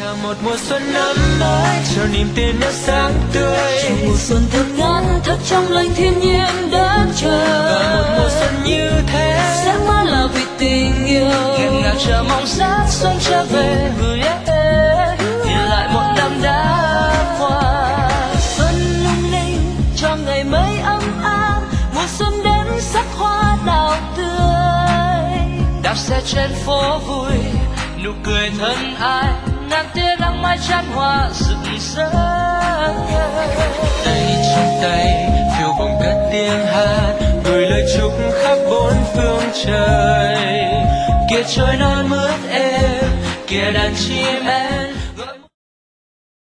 chào một mùa xuân năm mới, chào niềm tin nở sáng tươi, chào mùa xuân thật ngắn thật trong lành thiên nhiên đất trời. và một mùa xuân như thế sẽ mãi là vì tình yêu, nghẹn ngào chờ mong sắc xuân trở về. Nhìn lại một năm đã qua, xuân lung linh cho ngày mới ấm áp, mùa xuân đến sắc hoa đào tươi. đạp xe trên phố vui, nụ cười thân ai, ngàn tia nắng mai chan hoa rực rỡ. Tay trong tay phiêu bồng cất tiếng hát, gửi lời chúc khắp bốn phương trời. Kia trôi non mướt êm, kia đàn chim én